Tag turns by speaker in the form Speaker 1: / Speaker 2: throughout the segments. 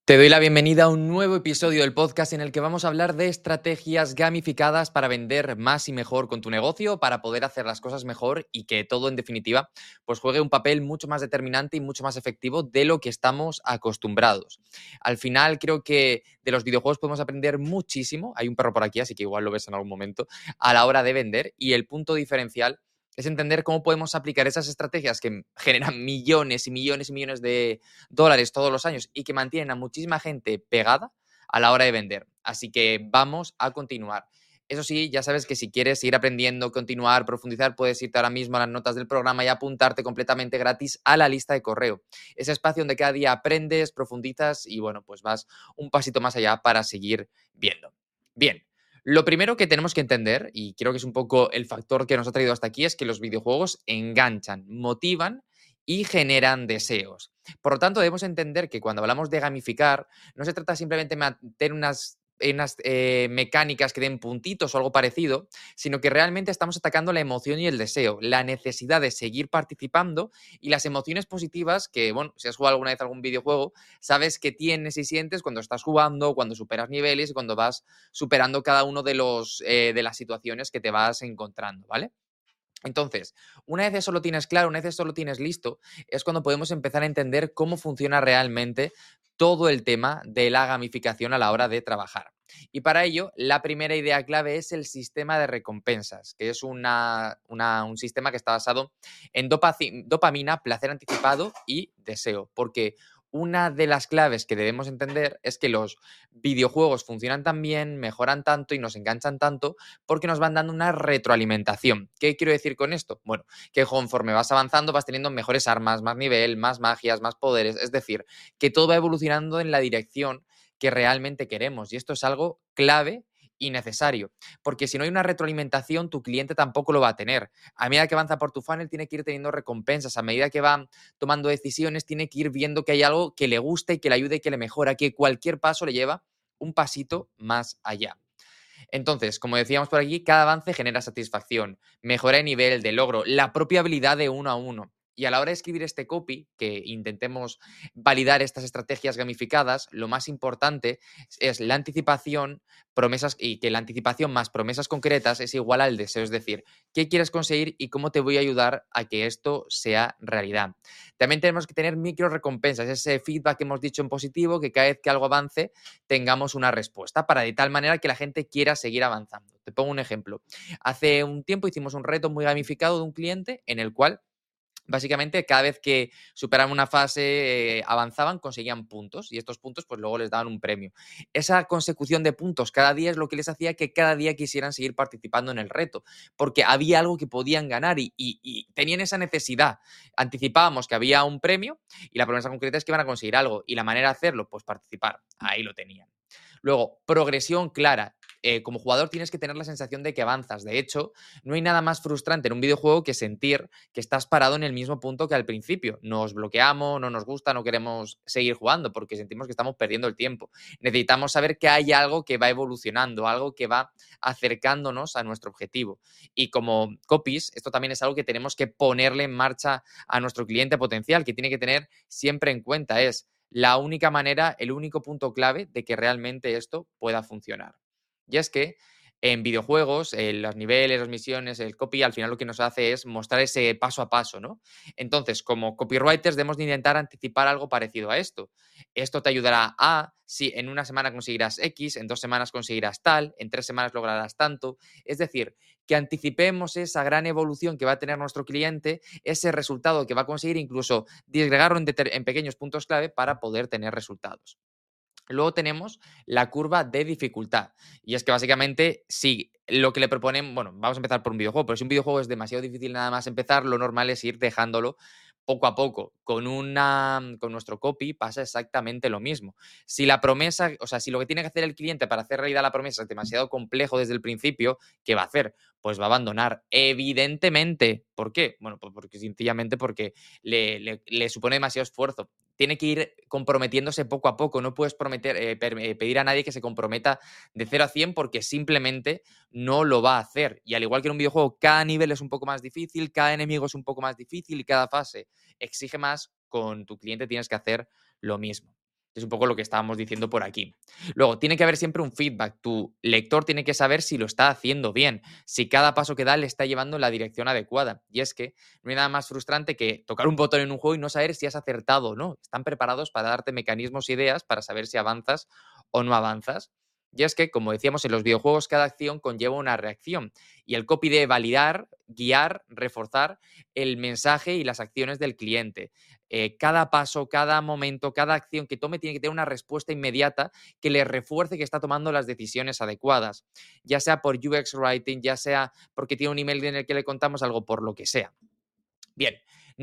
Speaker 1: Te doy la bienvenida a un nuevo episodio del podcast en el que vamos a hablar de estrategias gamificadas para vender más y mejor con tu negocio, para poder hacer las cosas mejor y que todo, en definitiva, pues juegue un papel mucho más determinante y mucho más efectivo de lo que estamos acostumbrados. Al final, creo que de los videojuegos podemos aprender muchísimo. Hay un perro por aquí, así que igual lo ves en algún momento, a la hora de vender, y el punto diferencial es entender cómo podemos aplicar esas estrategias que generan millones y millones y millones de dólares todos los años y que mantienen a muchísima gente pegada a la hora de vender. Así que vamos a continuar. Eso sí, ya sabes que si quieres seguir aprendiendo, continuar, profundizar, puedes irte ahora mismo a las notas del programa y apuntarte completamente gratis a la lista de correo. Ese espacio donde cada día aprendes, profundizas y bueno, pues vas un pasito más allá para seguir viendo. Bien. Lo primero que tenemos que entender, y creo que es un poco el factor que nos ha traído hasta aquí, es que los videojuegos enganchan, motivan y generan deseos. Por lo tanto, debemos entender que cuando hablamos de gamificar, no se trata simplemente de meter unas mecánicas que den puntitos o algo parecido, sino que realmente estamos atacando la emoción y el deseo, la necesidad de seguir participando y las emociones positivas que, bueno, si has jugado alguna vez algún videojuego, sabes que tienes y sientes cuando estás jugando, cuando superas niveles y cuando vas superando cada uno de las situaciones que te vas encontrando, ¿vale? Entonces, una vez eso lo tienes claro, una vez eso lo tienes listo, es cuando podemos empezar a entender cómo funciona realmente todo el tema de la gamificación a la hora de trabajar. Y para ello, la primera idea clave es el sistema de recompensas, que es un sistema que está basado en dopamina, placer anticipado y deseo. Porque una de las claves que debemos entender es que los videojuegos funcionan tan bien, mejoran tanto y nos enganchan tanto porque nos van dando una retroalimentación. ¿Qué quiero decir con esto? Bueno, que conforme vas avanzando vas teniendo mejores armas, más nivel, más magias, más poderes, es decir, que todo va evolucionando en la dirección que realmente queremos y esto es algo clave y necesario, porque si no hay una retroalimentación, tu cliente tampoco lo va a tener. A medida que avanza por tu funnel, tiene que ir teniendo recompensas. A medida que va tomando decisiones, tiene que ir viendo que hay algo que le gusta y que le ayude y que le mejora, que cualquier paso le lleva un pasito más allá. Entonces, como decíamos por aquí, cada avance genera satisfacción, mejora de nivel, de logro, la propia habilidad de uno a uno. Y a la hora de escribir este copy, que intentemos validar estas estrategias gamificadas, lo más importante es la anticipación, promesas y que la anticipación más promesas concretas es igual al deseo. Es decir, qué quieres conseguir y cómo te voy a ayudar a que esto sea realidad. También tenemos que tener micro recompensas, ese feedback que hemos dicho en positivo, que cada vez que algo avance tengamos una respuesta para de tal manera que la gente quiera seguir avanzando. Te pongo un ejemplo. Hace un tiempo hicimos un reto muy gamificado de un cliente en el cual básicamente, cada vez que superaban una fase, avanzaban, conseguían puntos y estos puntos pues luego les daban un premio. Esa consecución de puntos cada día es lo que les hacía que cada día quisieran seguir participando en el reto, porque había algo que podían ganar y tenían esa necesidad. Anticipábamos que había un premio y la promesa concreta es que iban a conseguir algo y la manera de hacerlo, pues participar. Ahí lo tenían. Luego, progresión clara. Como jugador tienes que tener la sensación de que avanzas. De hecho, no hay nada más frustrante en un videojuego que sentir que estás parado en el mismo punto que al principio. Nos bloqueamos, no nos gusta, no queremos seguir jugando porque sentimos que estamos perdiendo el tiempo. Necesitamos saber que hay algo que va evolucionando, algo que va acercándonos a nuestro objetivo. Y como copies, esto también es algo que tenemos que ponerle en marcha a nuestro cliente potencial, que tiene que tener siempre en cuenta. Es la única manera, el único punto clave de que realmente esto pueda funcionar. Y es que en videojuegos, los niveles, las misiones, el copy, al final lo que nos hace es mostrar ese paso a paso, ¿no? Entonces, como copywriters debemos de intentar anticipar algo parecido a esto. Esto te ayudará a, si en una semana conseguirás X, en 2 semanas conseguirás tal, en 3 semanas lograrás tanto. Es decir, que anticipemos esa gran evolución que va a tener nuestro cliente, ese resultado que va a conseguir, incluso disgregarlo en pequeños puntos clave para poder tener resultados. Luego tenemos la curva de dificultad. Y es que básicamente, si lo que le proponen, bueno, vamos a empezar por un videojuego, pero si un videojuego es demasiado difícil nada más empezar, lo normal es ir dejándolo poco a poco. Con nuestro copy pasa exactamente lo mismo. Si la promesa, o sea, si lo que tiene que hacer el cliente para hacer realidad la promesa es demasiado complejo desde el principio, ¿qué va a hacer? Pues va a abandonar. Evidentemente. ¿Por qué? Bueno, pues porque sencillamente porque le supone demasiado esfuerzo. Tiene que ir comprometiéndose poco a poco. No puedes pedir a nadie que se comprometa de 0 a 100 porque simplemente no lo va a hacer. Y al igual que en un videojuego, cada nivel es un poco más difícil, cada enemigo es un poco más difícil y cada fase exige más, con tu cliente tienes que hacer lo mismo. Es un poco lo que estábamos diciendo por aquí. Luego, tiene que haber siempre un feedback. Tu lector tiene que saber si lo está haciendo bien, si cada paso que da le está llevando en la dirección adecuada. Y es que no hay nada más frustrante que tocar un botón en un juego y no saber si has acertado o no. Están preparados para darte mecanismos e ideas para saber si avanzas o no avanzas. Y es que, como decíamos, en los videojuegos cada acción conlleva una reacción y el copy debe validar, guiar, reforzar el mensaje y las acciones del cliente. Cada paso, cada momento, cada acción que tome tiene que tener una respuesta inmediata que le refuerce que está tomando las decisiones adecuadas, ya sea por UX Writing, ya sea porque tiene un email en el que le contamos algo, por lo que sea. Bien,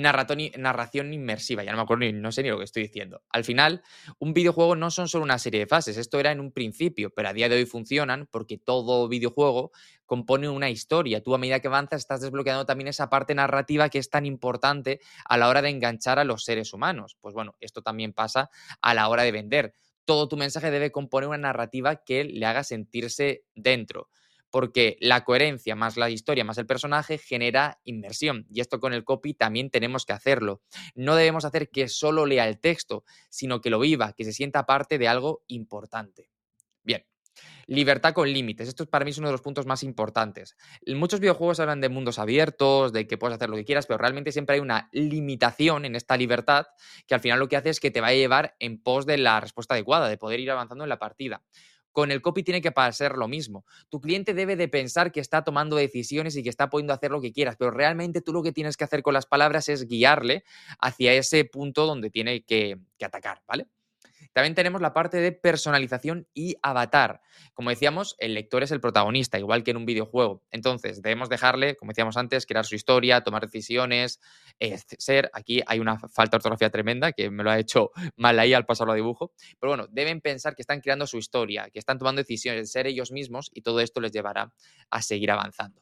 Speaker 1: narración inmersiva, ya no me acuerdo no sé ni lo que estoy diciendo. Al final, un videojuego no son solo una serie de fases, esto era en un principio, pero a día de hoy funcionan porque todo videojuego compone una historia. Tú a medida que avanzas estás desbloqueando también esa parte narrativa que es tan importante a la hora de enganchar a los seres humanos. Pues bueno, esto también pasa a la hora de vender. Todo tu mensaje debe componer una narrativa que le haga sentirse dentro porque la coherencia más la historia más el personaje genera inmersión y esto con el copy también tenemos que hacerlo. No debemos hacer que solo lea el texto, sino que lo viva, que se sienta parte de algo importante. Bien, libertad con límites. Esto para mí es uno de los puntos más importantes. Muchos videojuegos hablan de mundos abiertos, de que puedes hacer lo que quieras, pero realmente siempre hay una limitación en esta libertad que al final lo que hace es que te va a llevar en pos de la respuesta adecuada, de poder ir avanzando en la partida. Con el copy tiene que pasar lo mismo. Tu cliente debe de pensar que está tomando decisiones y que está pudiendo hacer lo que quieras, pero realmente tú lo que tienes que hacer con las palabras es guiarle hacia ese punto donde tiene que atacar, ¿vale? También tenemos la parte de personalización y avatar. Como decíamos, el lector es el protagonista, igual que en un videojuego. Entonces, debemos dejarle, como decíamos antes, crear su historia, tomar decisiones, ser. Aquí hay una falta de ortografía tremenda que me lo ha hecho mal ahí al pasarlo a dibujo. Pero bueno, deben pensar que están creando su historia, que están tomando decisiones, ser ellos mismos y todo esto les llevará a seguir avanzando.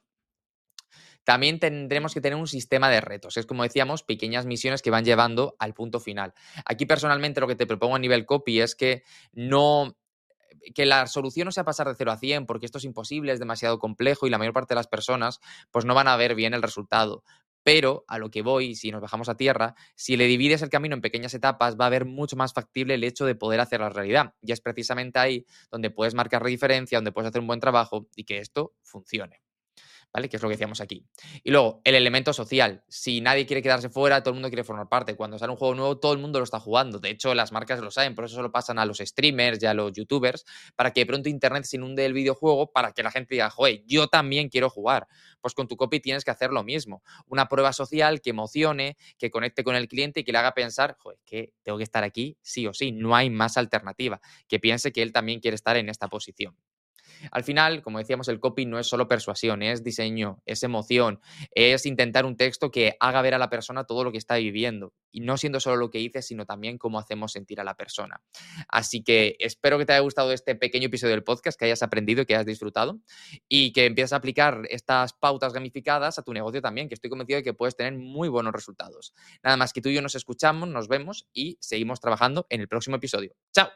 Speaker 1: También tendremos que tener un sistema de retos. Es como decíamos, pequeñas misiones que van llevando al punto final. Aquí personalmente lo que te propongo a nivel copy es que no que la solución no sea pasar de 0 a 100, porque esto es imposible, es demasiado complejo y la mayor parte de las personas pues no van a ver bien el resultado. Pero a lo que voy, si nos bajamos a tierra, si le divides el camino en pequeñas etapas, va a ver mucho más factible el hecho de poder hacer la realidad. Y es precisamente ahí donde puedes marcar la diferencia, donde puedes hacer un buen trabajo y que esto funcione. ¿Vale? Que es lo que decíamos aquí. Y luego, el elemento social. Si nadie quiere quedarse fuera, todo el mundo quiere formar parte. Cuando sale un juego nuevo, todo el mundo lo está jugando. De hecho, las marcas lo saben, por eso solo pasan a los streamers y a los youtubers, para que de pronto Internet se inunde el videojuego, para que la gente diga, joder, yo también quiero jugar. Pues con tu copy tienes que hacer lo mismo. Una prueba social que emocione, que conecte con el cliente y que le haga pensar, joder, que tengo que estar aquí sí o sí, no hay más alternativa. Que piense que él también quiere estar en esta posición. Al final, como decíamos, el copy no es solo persuasión, es diseño, es emoción, es intentar un texto que haga ver a la persona todo lo que está viviendo y no siendo solo lo que dices, sino también cómo hacemos sentir a la persona. Así que espero que te haya gustado este pequeño episodio del podcast, que hayas aprendido y que hayas disfrutado y que empieces a aplicar estas pautas gamificadas a tu negocio también, que estoy convencido de que puedes tener muy buenos resultados. Nada más que tú y yo nos escuchamos, nos vemos y seguimos trabajando en el próximo episodio. ¡Chao!